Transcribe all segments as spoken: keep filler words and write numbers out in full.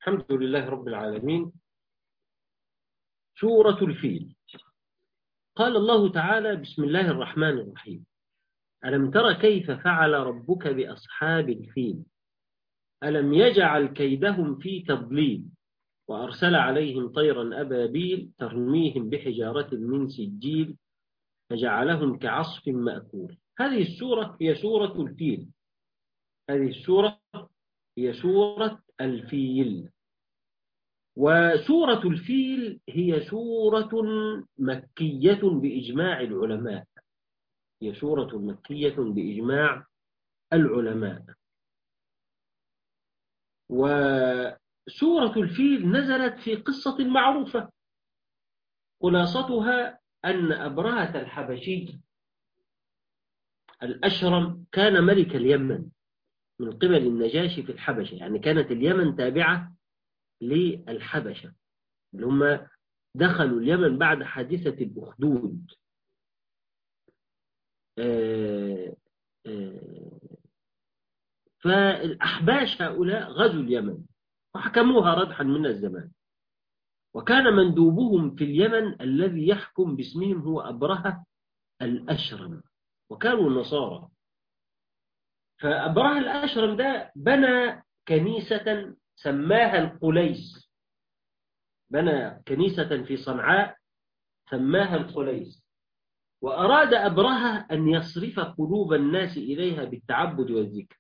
الحمد لله رب العالمين. سورة الفيل. قال الله تعالى: بسم الله الرحمن الرحيم. ألم تر كيف فعل ربك بأصحاب الفيل؟ ألم يجعل كيدهم في تضليل وأرسل عليهم طيرا أبابيل ترميهم بحجارة من سجيل فجعلهم كعصف مأكول. هذه السورة هي سورة الفيل. هذه السورة هي سورة الفيل. وسورة الفيل هي سورة مكية بإجماع العلماء. هي سورة مكية بإجماع العلماء. وسورة الفيل نزلت في قصة معروفة، خلاصتها أن أبرهة الحبشي الأشرم كان ملك اليمن من قبل النجاشي في الحبشة، يعني كانت اليمن تابعة للحبشة اللي هم دخلوا اليمن بعد حادثة الأخدود. آه آه فالأحباش هؤلاء غزوا اليمن وحكموها ردحا من الزمان، وكان مندوبهم في اليمن الذي يحكم باسمهم هو أبرهة الأشرم، وكانوا نصارى. فأبرهة الأشرم ده بنى كنيسة سماها القليس، بنى كنيسة في صنعاء سماها القليس، وأراد أبرهة أن يصرف قلوب الناس إليها بالتعبد والذكر،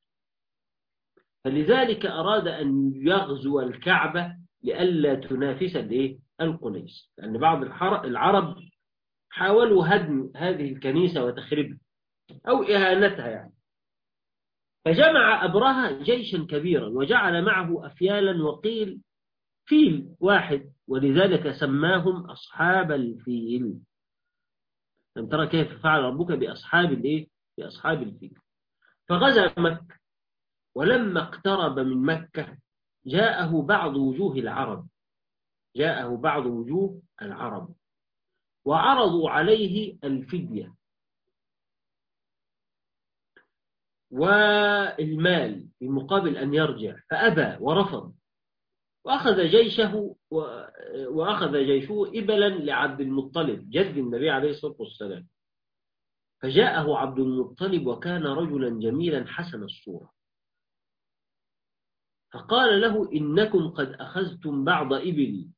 فلذلك أراد أن يغزو الكعبة لئلا تنافس الإيه؟ القليس، لأن بعض العرب حاولوا هدم هذه الكنيسة وتخريبها أو إهانتها يعني. فجمع أبرهة جيشا كبيرا وجعل معه أفيالا، وقيل فيل واحد، ولذلك سماهم أصحاب الفيل. لم ترى كيف فعل ربك بأصحاب الإيه؟ بأصحاب الفيل. فغزا مكة، ولما اقترب من مكة جاءه بعض وجوه العرب جاءه بعض وجوه العرب وعرضوا عليه الفدية والمال بمقابل أن يرجع، فأبى ورفض، وأخذ جيشه وأخذ جيشه إبلا لعبد المطلب جد النبي عليه الصلاة والسلام. فجاءه عبد المطلب وكان رجلا جميلا حسن الصورة، فقال له: إنكم قد أخذتم بعض إبلي.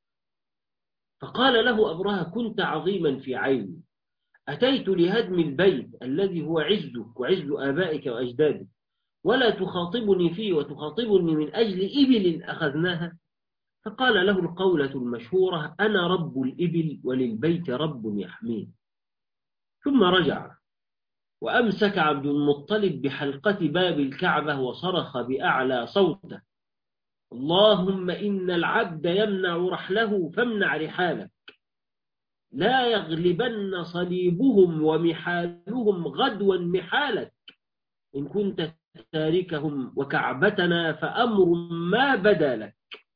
فقال له أبرهة: كنت عظيما في عيني، أتيت لهدم البيت الذي هو عزك وعز آبائك وأجدادك، ولا تخاطبني فيه وتخاطبني من أجل إبل أخذناها. فقال له القولة المشهورة: أنا رب الإبل وللبيت رب يحميه. ثم رجع وأمسك عبد المطلب بحلقة باب الكعبة وصرخ بأعلى صوته: اللهم إن العبد يمنع رحله فامنع رحالك، لا يغلبن صليبهم ومحالهم غدوا محالك، إن كنت تاركهم وكعبتنا فأمر ما بدا لك.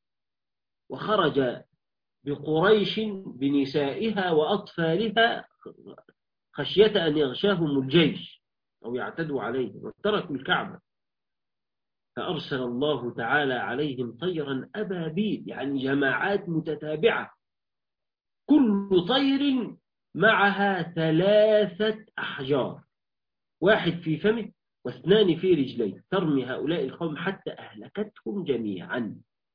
وخرج بقريش بنسائها وأطفالها خشية أن يغشاهم الجيش أو يعتدوا عليهم، وتركوا الكعبة. فأرسل الله تعالى عليهم طيرا أبابيل، يعني جماعات متتابعة، كل طير معها ثلاثة أحجار، واحد في فمه واثنان في رجليه، ترمي هؤلاء القوم حتى أهلكتهم جميعا.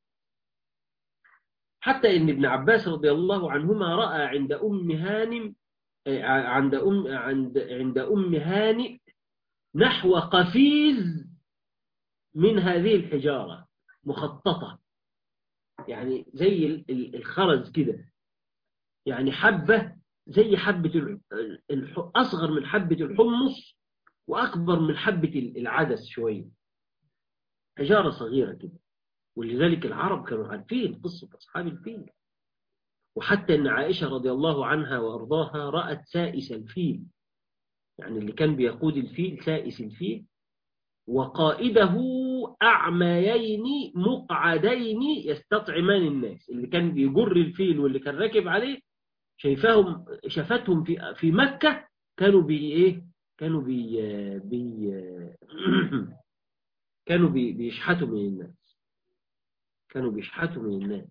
حتى إن ابن عباس رضي الله عنهما رأى عند أم هانم عند أم عند عند أم هانئ نحو قفيز من هذه الحجارة مخططة، يعني زي الخرز كده، يعني حبة زي حبة أصغر من حبة الحمص وأكبر من حبة العدس شوية، حجارة صغيرة كده. ولذلك العرب كانوا عارفين قصة أصحاب الفيل، وحتى أن عائشة رضي الله عنها وأرضاها رأت سائس الفيل، يعني اللي كان بيقود الفيل سائس الفيل، وقائده أعميين مقعدين يستطعمان الناس، اللي كان بيجر الفيل واللي كان راكب عليه شايفاهم شافتهم في في مكة كانوا بي ايه كانوا بي بي كانوا بي بيشحتوا من الناس. كانوا بيشحتوا من الناس.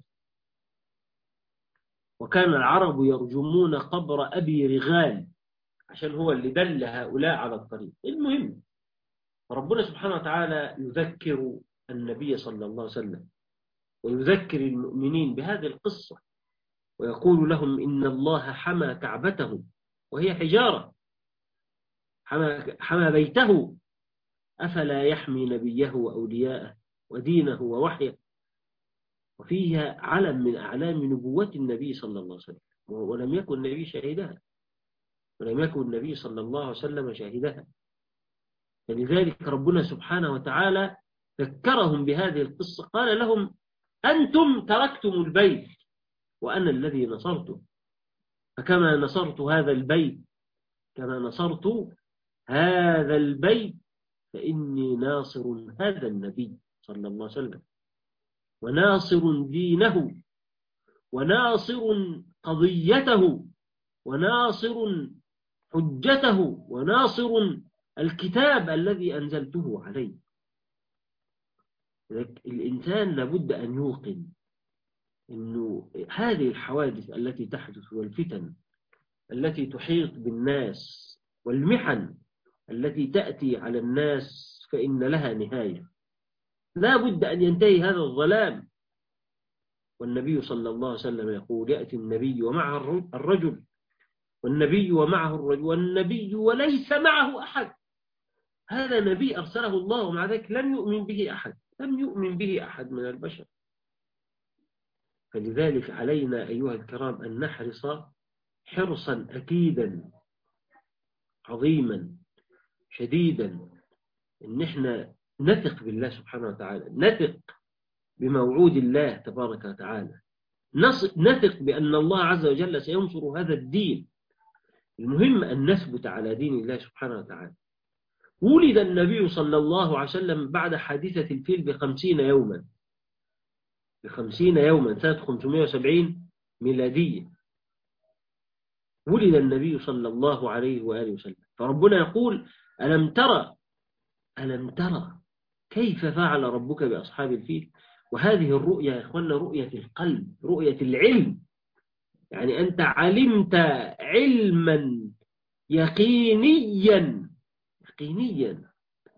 وكان العرب يرجمون قبر أبي رغال عشان هو اللي دل هؤلاء على الطريق. المهم، ربنا سبحانه وتعالى يذكر النبي صلى الله عليه وسلم ويذكر المؤمنين بهذه القصة، ويقول لهم إن الله حمى كعبته وهي حجارة، حمى, حمى بيته، أفلا يحمي نبيه وأولياءه ودينه ووحيه. وفيها علم من أعلام نبوة النبي صلى الله عليه وسلم، ولم يكن النبي شهدها، ولم يكن النبي صلى الله عليه وسلم شهدها. فلذلك ربنا سبحانه وتعالى ذكرهم بهذه القصة، قال لهم أنتم تركتم البيت وأنا الذي نصرته، فكما نصرت هذا البيت كما نصرت هذا البيت فإني ناصر هذا النبي صلى الله عليه وسلم، وناصر دينه، وناصر قضيته، وناصر حجته، وناصر الكتاب الذي أنزلته عليه. الإنسان لابد أن يوقن أنه هذه الحوادث التي تحدث والفتن التي تحيط بالناس والمحن التي تأتي على الناس فإن لها نهاية، لا بد أن ينتهي هذا الظلام. والنبي صلى الله عليه وسلم يقول يأتي النبي ومعه الرجل، والنبي ومعه الرجل، والنبي وليس معه أحد. هذا نبي أرسله الله ومع ذلك لم يؤمن به أحد، لم يؤمن به أحد من البشر. فلذلك علينا أيها الكرام أن نحرص حرصا أكيدا عظيما شديدا، إن احنا نثق بالله سبحانه وتعالى، نثق بموعود الله تبارك وتعالى، نثق بأن الله عز وجل سينصر هذا الدين. المهم أن نثبت على دين الله سبحانه وتعالى. ولد النبي صلى الله عليه وسلم بعد حادثة الفيل بخمسين يوما، بخمسين يوما سنة خمسمائة وسبعين ميلادية، ولد النبي صلى الله عليه وآله وسلم. فربنا يقول ألم ترى ألم ترى كيف فعل ربك بأصحاب الفيل. وهذه الرؤية يا إخوانا رؤية القلب، رؤية العلم، يعني أنت علمت علما يقينيا يقينيا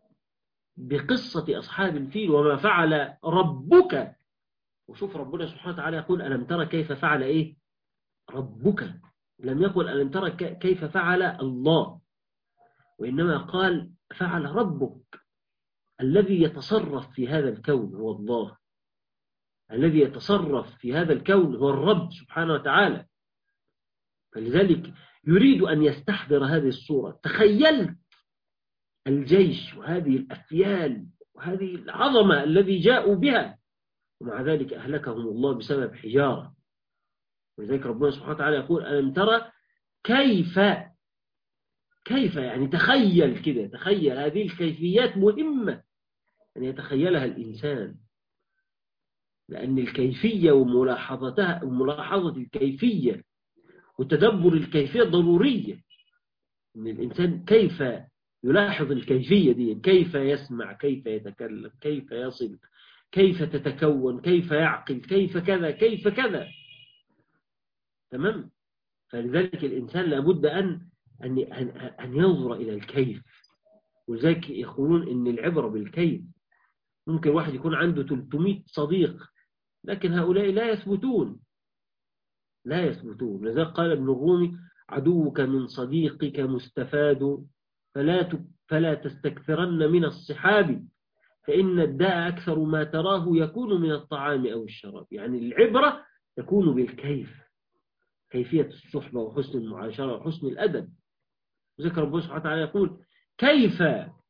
بقصة أصحاب الفيل وما فعل ربك. وشوف ربنا سبحانه وتعالى يقول ألم ترى كيف فعل إيه ربك، لم يقل ألم ترى كيف فعل الله، وإنما قال فعل ربك. الذي يتصرف في هذا الكون هو الله، الذي يتصرف في هذا الكون هو الرب سبحانه وتعالى. فلذلك يريد أن يستحضر هذه الصورة. تخيلت الجيش وهذه الأفيال وهذه العظمة الذي جاءوا بها، ومع ذلك أهلكهم الله بسبب حجارة. ولذلك ربنا سبحانه وتعالى يقول ألم ترى كيف كيف يعني تخيل كده، تخيل. هذه الكيفيات مهمة أن يتخيلها الإنسان، لأن الكيفية وملاحظتها وملاحظة الكيفية وتدبر الكيفية ضرورية. أن الإنسان كيف يلاحظ الكيفية دي، كيف يسمع، كيف يتكلم، كيف يصل، كيف تتكون، كيف يعقل، كيف كذا كيف كذا. تمام. فلذلك الإنسان لابد أن أن أن ينظر إلى الكيف. ولذلك يقولون إن العبرة بالكيف. ممكن واحد يكون عنده ثلاثمائة صديق لكن هؤلاء لا يثبتون لا يثبتون لذلك قال ابن الرومي عدوك من صديقك مستفاد فلا فلا تستكثرن من الصحاب فإن الداء أكثر ما تراه يكون من الطعام أو الشراب. يعني العبرة تكون بالكيف، كيفية الصحبة وحسن المعاشرة وحسن الأدب. ذكر ربنا سبحانه وتعالى يقول كيف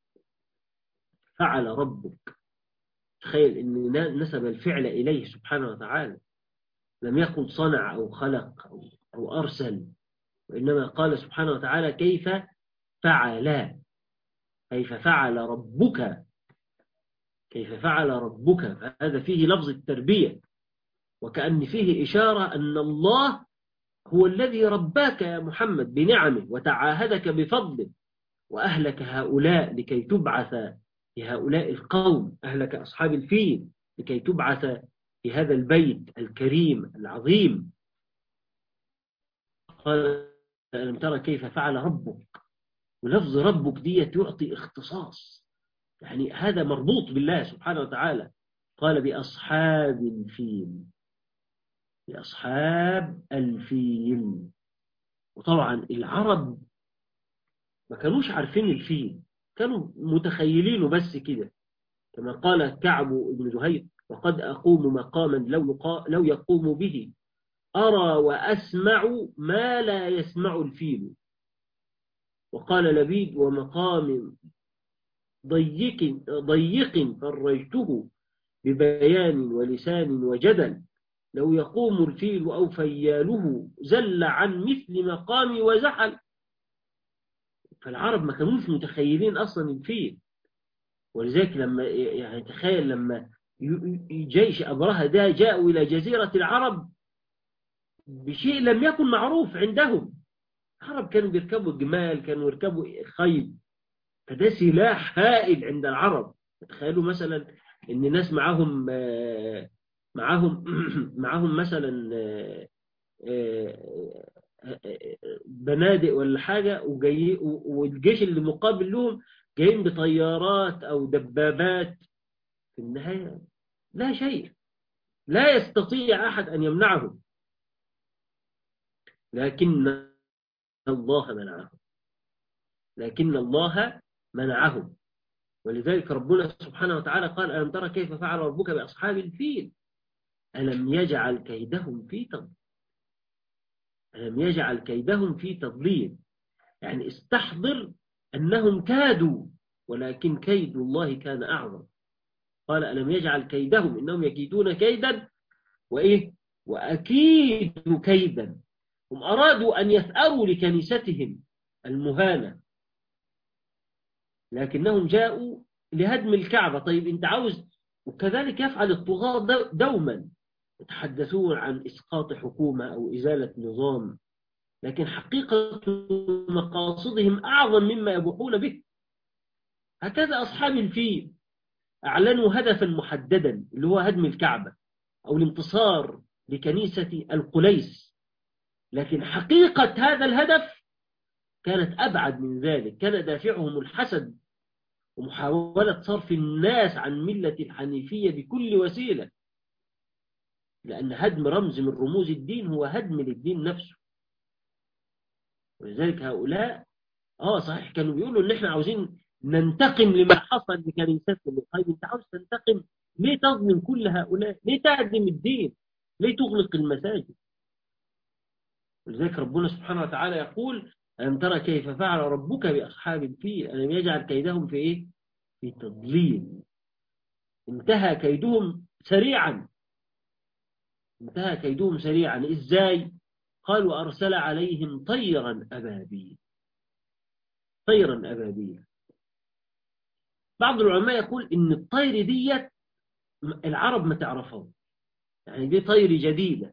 فعل ربك. تخيل أن نسب الفعل إليه سبحانه وتعالى، لم يقل صنع أو خلق أو, أو أرسل، وإنما قال سبحانه وتعالى كيف فعل، كيف فعل ربك، كيف فعل ربك. فهذا فيه لفظ التربية، وكأن فيه إشارة أن الله هو الذي رباك يا محمد بنعمه وتعاهدك بفضله، وأهلك هؤلاء لكي تبعث لهؤلاء القوم، أهلك أصحاب الفيل لكي تبعث في هذا البيت الكريم العظيم. قال ألم ترى كيف فعل ربك، ولفظ ربك دي يعطي اختصاص، يعني هذا مربوط بالله سبحانه وتعالى. قال بأصحاب الفيل، بأصحاب الفيل. وطبعا العرب ما كانوش عارفين الفيل، كانوا متخيلينه بس كده، كما قال كعب بن زهير: وقد أقوم مقاما لو, يقا لو يقوم به أرى وأسمع ما لا يسمع الفيل. وقال لبيد: ومقام ضيق ضيق فرجته ببيان ولسان وجدل، لو يقوم الفيل أو فياله زل عن مثل مقامي وزحل. فالعرب ما كانوش متخيلين أصلا الفيل، ولذلك لما يعني تخيل لما جيش أبرهة ده جاءوا إلى جزيرة العرب بشيء لم يكن معروف عندهم. العرب كانوا بيركبوا الجمال، كانوا يركبوا خيل، فده سلاح هائل عند العرب. تخيلوا مثلا ان ناس معاهم معاهم معاهم مثلا بنادق ولا حاجة، وجاي والجيش اللي مقابل لهم جايين بطيارات أو دبابات. في النهاية لا شيء، لا يستطيع أحد أن يمنعهم، لكن الله منعهم، لكن الله منعهم. ولذلك ربنا سبحانه وتعالى قال: ألم ترى كيف فعل ربك بأصحاب الفيل ألم يجعل كيدهم في تضليل. ألم يجعل كيدهم في تضليل، يعني استحضر أنهم كادوا، ولكن كيد الله كان أعظم. قال: ألم يجعل كيدهم، إنهم يكيدون كيدا وإيه وأكيد كيدا. هم أرادوا أن يثأروا لكنيستهم المهانة، لكنهم جاءوا لهدم الكعبة. طيب أنت عاوز، وكذلك يفعل الطغاة دوما، يتحدثون عن إسقاط حكومة أو إزالة نظام، لكن حقيقة مقاصدهم أعظم مما يبوحون به. هكذا أصحاب الفيل أعلنوا هدفا محددا، اللي هو هدم الكعبة أو الانتصار لكنيسة القليس، لكن حقيقة هذا الهدف كانت أبعد من ذلك. كان دافعهم الحسد ومحاولة صرف الناس عن ملة الحنيفية بكل وسيلة، لأن هدم رمز من رموز الدين هو هدم للدين نفسه. ولذلك هؤلاء آه صحيح كانوا بيقولوا إن إحنا عاوزين ننتقم لما حصل لكنيستنا. طيب أنت عاوز تنتقم ليه؟ تظلم كل هؤلاء ليه؟ تهدم الدين ليه؟ تغلق المساجد. ولذلك ربنا سبحانه وتعالى يقول: ألم ترى كيف فعل ربك بأصحاب الفيل ألم يجعل كيدهم في إيه؟ في تضليل. انتهى كيدهم سريعا، انتهى كيدهم سريعا. إزاي؟ قال: وأرسل عليهم طيرا أبابيل. طيرا أبابيل، بعض العلماء يقول إن الطير ديت العرب ما تعرفها، يعني دي طير جديدة،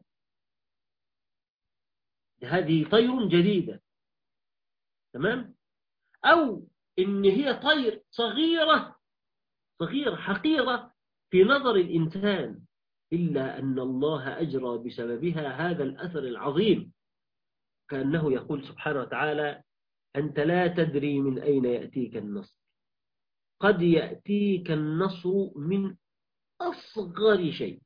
هذه طير جديدة، تمام؟ أو إن هي طير صغيرة، صغيرة حقيرة في نظر الإنسان، إلا أن الله أجرى بسببها هذا الأثر العظيم. كأنه يقول سبحانه وتعالى: أنت لا تدري من أين يأتيك النصر، قد يأتيك النصر من أصغر شيء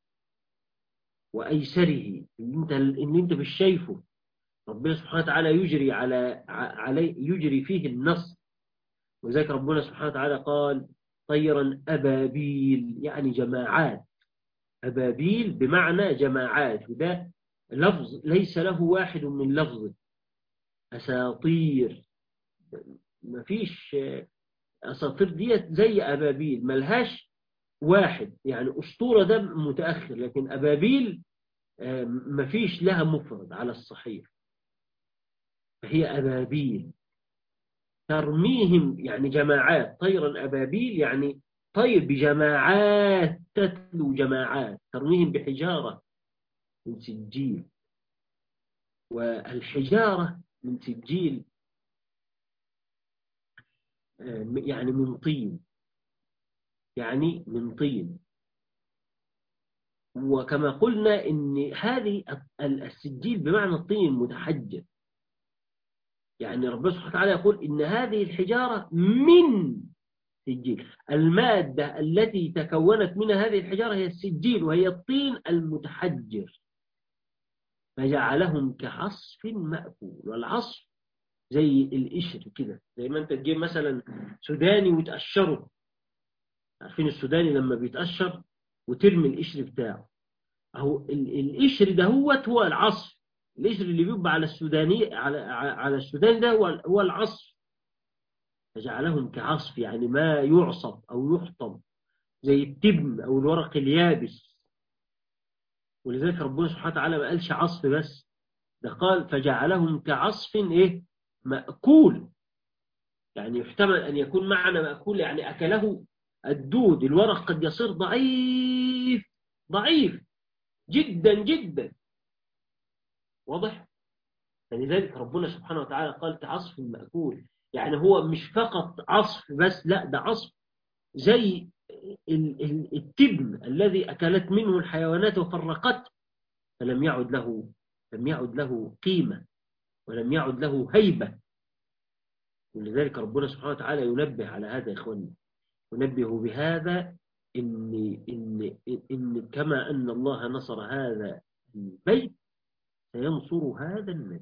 وأيسره، اللي أنت, اللي أنت مش شايفه. ربنا سبحانه وتعالى يجري على علي يجري فيه النصر. وذلك ربنا سبحانه وتعالى قال: طيرا أبابيل، يعني جماعات. أبابيل بمعنى جماعات، وده لفظ ليس له واحد من لفظه. أساطير، ما فيش أساطير ديت زي أبابيل ملهاش واحد، يعني أسطورة ده متأخر، لكن أبابيل ما فيش لها مفرد على الصحيح، فهي أبابيل ترميهم، يعني جماعات. طيرا أبابيل يعني طير بجماعات، تتلو جماعات، ترميهم بحجارة من سجيل. والحجارة من سجيل يعني من طين، يعني من طين. وكما قلنا إن هذه السجيل بمعنى الطين المتحجر، يعني ربنا سبحانه وتعالى يقول إن هذه الحجارة من سجيل. المادة التي تكونت منها هذه الحجارة هي السجيل، وهي الطين المتحجر، فجعلهم كعصف مأكول. والعصف زي القشر كده، زي ما انت تجيب مثلا سوداني وتقشره، عارفين السوداني لما بيتقشر وترمي القشر بتاعه، اهو القشر ده هو هو العصف. القشر اللي بيبقى على السوداني على على السوداني ده هو هو العصف. فجعلهم كعصف يعني ما يعصب او يحطم، زي التبن او الورق اليابس. ولذلك ربنا سبحانه وتعالى ما قالش عصف بس، ده قال فجعلهم كعصف ايه مأكول. يعني يحتمل أن يكون معنى مأكول يعني أكله الدود. الورق قد يصير ضعيف ضعيف جدا جدا، واضح؟ فلذلك ربنا سبحانه وتعالى قال كعصف مأكول، يعني هو مش فقط عصف بس، لا ده عصف زي التبن الذي أكلت منه الحيوانات وفرقته، فلم يعد له لم يعد له قيمة ولم يعد له هيبة. ولذلك ربنا سبحانه وتعالى ينبه على هذا يا إخواني، ينبه بهذا إن, إن, إن كما أن الله نصر هذا البيت سينصر هذا النبي،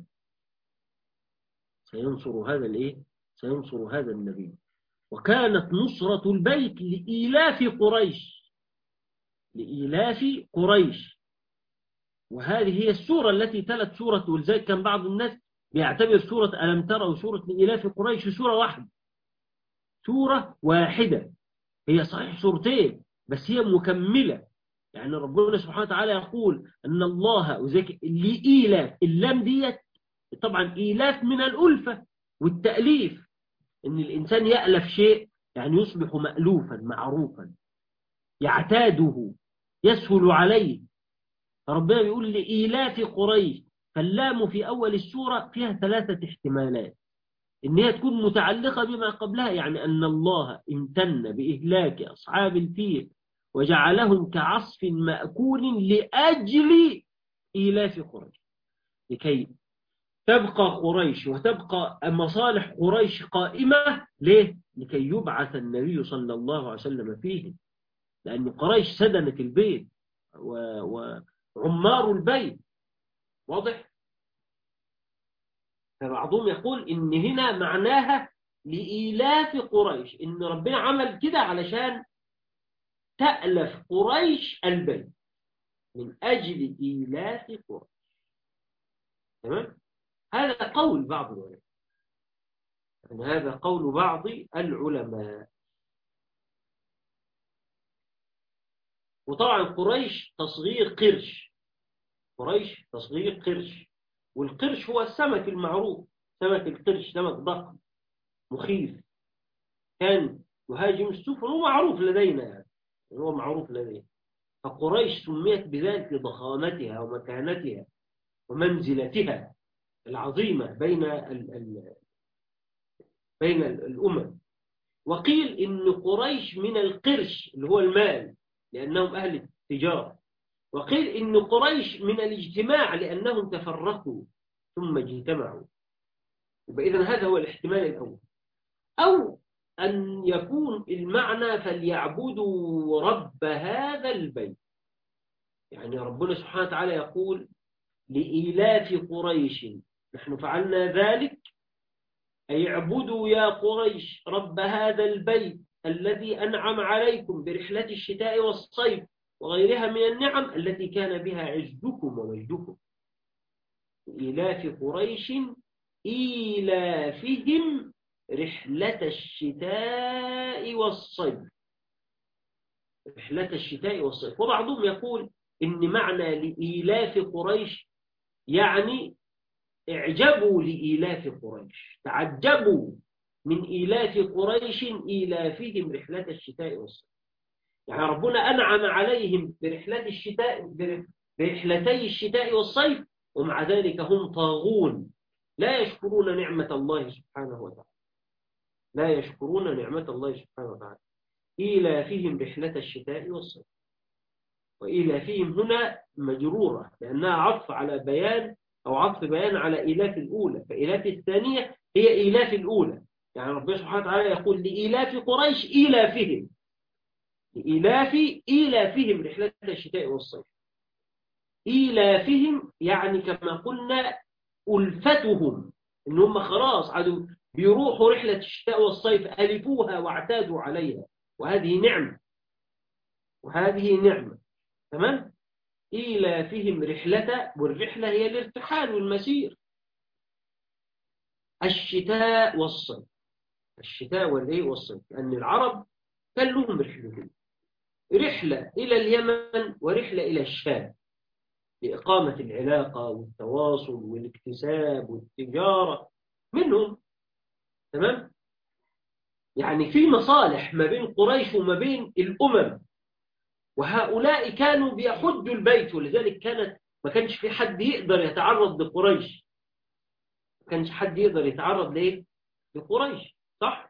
سينصر هذا الإيه؟ سينصر هذا النبي. وكانت نصرة البيت لإيلاف قريش، لإيلاف قريش. وهذه هي السورة التي تلت سورة، ولذلك كان بعض الناس بيعتبر سورة ألم ترى وسورة لإيلاف قريش سورة واحدة، سورة واحدة. هي صحيح سورتين بس هي مكملة. يعني ربنا سبحانه وتعالى يقول أن الله وذلك لإيلاف، اللام ديت طبعا إيلاف من الألفة والتأليف، إن الإنسان يألف شيء يعني يصبح مألوفا معروفا يعتاده يسهل عليه. فربنا بيقول لإيلاف قريش، فاللام في أول السورة فيها ثلاثة احتمالات، إن هي تكون متعلقة بما قبلها، يعني أن الله امتن بإهلاك أصحاب الفيل وجعلهم كعصف مأكول لأجل إيلاف قريش، لكي تبقى قريش وتبقى مصالح قريش قائمة. ليه؟ لكي يبعث النبي صلى الله عليه وسلم فيهم، لأن قريش سدنت البيت وعمار البيت، واضح؟ فبعضهم يقول إن هنا معناها لإيلاف قريش، إن ربنا عمل كده علشان تألف قريش البيت من أجل إيلاف قريش. تمام؟ هذا قول بعض العلماء، يعني هذا قول بعض العلماء. وطبعا قريش تصغير قرش، قريش تصغير قرش، والقرش هو السمك المعروف، سمك القرش سمك ضخم مخيف كان يهاجم السفن، هو معروف لدينا، يعني هو معروف لدينا. فقريش سميت بذلك لضخامتها ومكانتها ومنزلتها العظيمة بين ال ال بين الأمم. وقيل إن قريش من القرش اللي هو المال لأنهم أهل التجارة، وقيل إن قريش من الاجتماع لأنهم تفرقوا ثم اجتمعوا. إذن هذا هو الاحتمال الأول. أو أن يكون المعنى فليعبدوا رب هذا البيت، يعني ربنا سبحانه وتعالى يقول لإيلاف قريش نحن فعلنا ذلك، أي اعبدوا يا قريش رب هذا البيت الذي أنعم عليكم برحلة الشتاء والصيف وغيرها من النعم التي كان بها عزكم ومجدكم. إيلاف قريش إيلافهم رحلة الشتاء والصيف، رحلة الشتاء والصيف. وبعضهم يقول إن معنى لإيلاف قريش يعني اعجبوا لإيلاف قريش، تعجبوا من إيلاف قريش إيلافهم رحلة الشتاء والصيف. يعني ربنا أنعم عليهم برحلة الشتاء برحلتي الشتاء والصيف، ومع ذلك هم طاغون لا يشكرون نعمة الله سبحانه وتعالى، لا يشكرون نعمة الله سبحانه وتعالى. إيلافهم رحلة الشتاء والصيف. وإيلافهم هنا مجرورة لأنها عطف على بيان أو عطف بيان على إيلاف الأولى، فإيلاف الثانية هي إيلاف الأولى. يعني ربنا سبحانه وتعالى يقول لإيلاف قريش إيلافهم، لإيلاف إيلافهم رحلة الشتاء والصيف. إيلافهم يعني كما قلنا ألفتهم، إن هم خلاص عادوا بيروحوا رحلة الشتاء والصيف ألفوها واعتادوا عليها، وهذه نعمة، وهذه نعمة. تمام. إيلافهم رحلة، والرحلة هي الارتحال والمسير، الشتاء والصيف، الشتاء والإيه والصيف، لأن العرب كان لهم رحلتين، رحلة إلى اليمن ورحلة إلى الشام لإقامة العلاقة والتواصل والاكتساب والتجارة منهم. تمام. يعني في مصالح ما بين قريش وما بين الأمم، وهؤلاء كانوا بيحجوا البيت، ولذلك كانت ما كانش في حد يقدر يتعرض لقريش، ما كانش حد يقدر يتعرض ليه لقريش، صح؟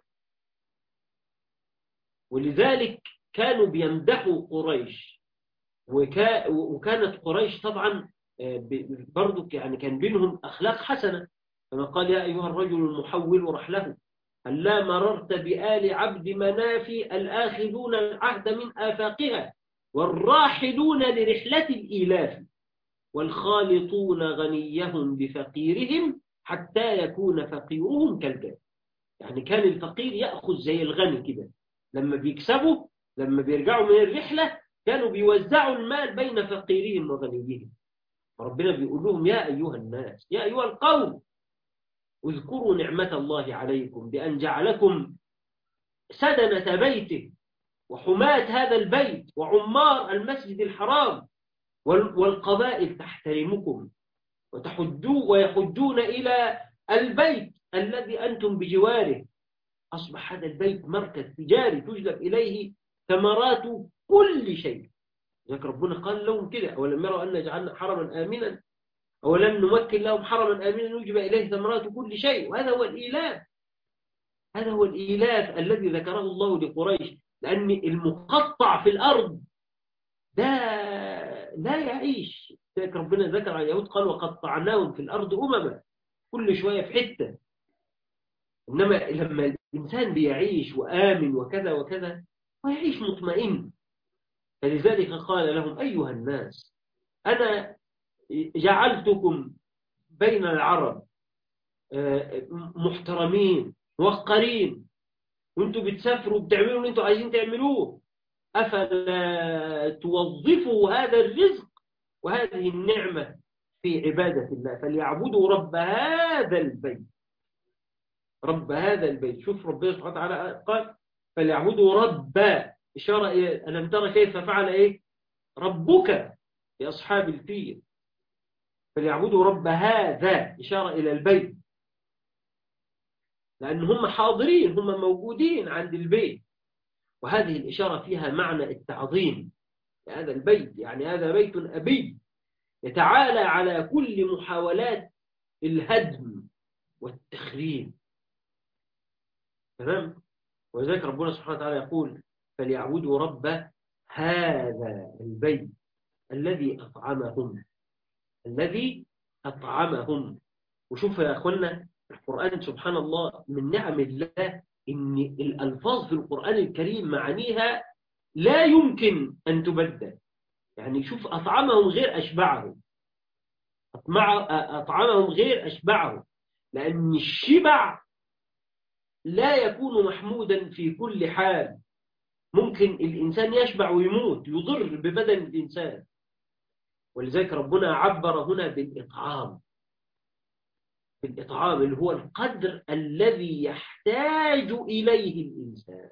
ولذلك كانوا بيمدحوا قريش، وكا وكانت قريش طبعا برضو يعني كان بينهم أخلاق حسنة، كما قال يا أيها الرجل المحول رحله هلا مررت بآل عبد مناف الآخذون العهد من آفاقها والراحلون لرحلة الإيلاف والخالطون غنيهم بفقيرهم حتى يكون فقيرهم كالجاد. يعني كان الفقير يأخذ زي الغني كده، لما بيكسبوا لما بيرجعوا من الرحلة كانوا بيوزعوا المال بين فقيرهم وغنيهم. فربنا بيقول لهم يا أيها الناس، يا أيها القوم، اذكروا نعمة الله عليكم بأن جعلكم سدنة بيته وحماة هذا البيت وعمار المسجد الحرام، والقبائل تحترمكم وتحجوا ويحجون إلى البيت الذي أنتم بجواره. أصبح هذا البيت مركز تجاري تجلب إليه ثمرات كل شيء. لذلك ربنا قال لهم كده أولم يروا أن جعلنا حرما آمنا أولم نمكن لهم حرما آمنا يجب إليه ثمرات كل شيء. وهذا هو الإيلاف، هذا هو الإيلاف الذي ذكره الله لقريش، لأن المقطع في الأرض ده لا يعيش. ربنا ذكر عن اليهود قال وقطعناهم في الأرض أمما، كل شوية في حتة. إنما لما الإنسان بيعيش وآمن وكذا وكذا ويعيش مطمئن، فلذلك قال لهم أيها الناس أنا جعلتكم بين العرب محترمين موقرين، وانتوا بتسافروا بتعملوا اللي انتوا عايزين تعملوه، أفلا توظفوا هذا الرزق وهذه النعمة في عبادة الله، فليعبدوا رب هذا البيت، رب هذا البيت. شوف ربنا سبحانه وتعالى قال فليعبدوا رب، إشارة إلى ألم ترى كيف فعل إيه ربك لأصحاب الفيل، فليعبدوا رب هذا إشارة إلى البيت، لأن هم حاضرين، هم موجودين عند البيت، وهذه الإشارة فيها معنى التعظيم لهذا البيت. يعني هذا بيت أبي يتعالى على كل محاولات الهدم والتخريب. تمام. وذلك ربنا سبحانه وتعالى يقول فليعبدوا رب هذا البيت الذي أطعمهم، الذي أطعمهم. وشوف يا أخوانا القرآن سبحان الله من نعم الله إن الألفاظ في القرآن الكريم معانيها لا يمكن أن تبدل. يعني شوف أطعمهم غير أشبعهم، أطعمهم غير أشبعهم، لأن الشبع لا يكون محمودا في كل حال. ممكن الإنسان يشبع ويموت يضر ببدن الإنسان، ولذلك ربنا عبر هنا بالإطعام، بالإطعام اللي هو القدر الذي يحتاج إليه الإنسان،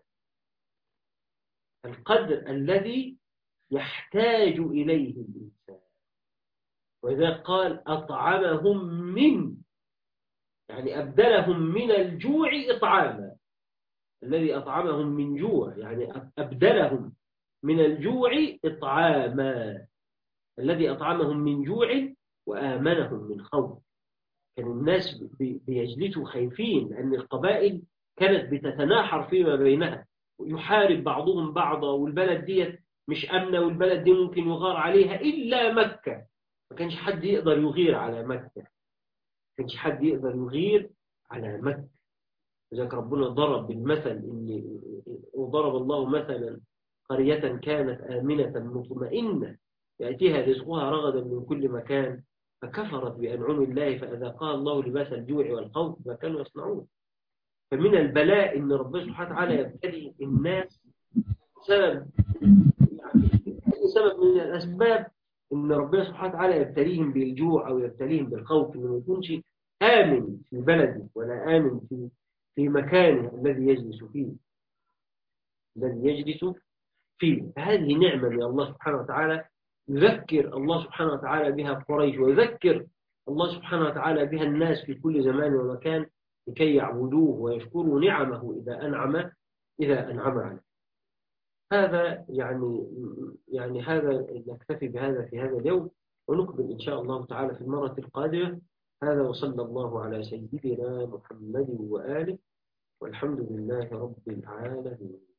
القدر الذي يحتاج إليه الإنسان. وإذا قال أطعمهم من، يعني أبدلهم من الجوع إطعاما، الذي أطعمهم من جوع يعني أبدلهم من الجوع إطعاما، الذي أطعمهم من جوع وآمنهم من خوف. كان الناس بيجلسوا خايفين لأن القبائل كانت بتتناحر فيما بينها ويحارب بعضهم بعضا، والبلد دي مش آمنة، والبلد دي ممكن يغار عليها إلا مكة. ما كانش حد يقدر يغير على مكة، ما كانش حد يقدر يغير على مكة. لذلك ربنا ضرب بالمثل إن وضرب الله مثلا قرية كانت آمنة مطمئنة يأتيها رزقها رغدا من كل مكان فكفرت بأنعم الله فأذاقها الله لباس الجوع والخوف ما كانوا يصنعون. فمن البلاء إن ربنا سبحانه وتعالى يبتلي الناس سبب، يعني أي سبب من الأسباب، إن ربنا سبحانه وتعالى يبتليهم بالجوع أو يبتليهم بالخوف، إنه ما يكونش آمن في بلده ولا آمن في في مكانه الذي يجلس فيه الذي يجلس فيه. فهذه نعمة من الله سبحانه وتعالى، يذكر الله سبحانه وتعالى بها قريش، ويذكر الله سبحانه وتعالى بها الناس في كل زمان ومكان لكي يعبدوه ويشكروا نعمه إذا أنعم إذا أنعم عليه. هذا يعني يعني هذا نكتفي بهذا في هذا اليوم، ونكمل إن شاء الله تعالى في المرة القادمة. هذا وصلى الله على سيدنا محمد وآله، والحمد لله رب العالمين.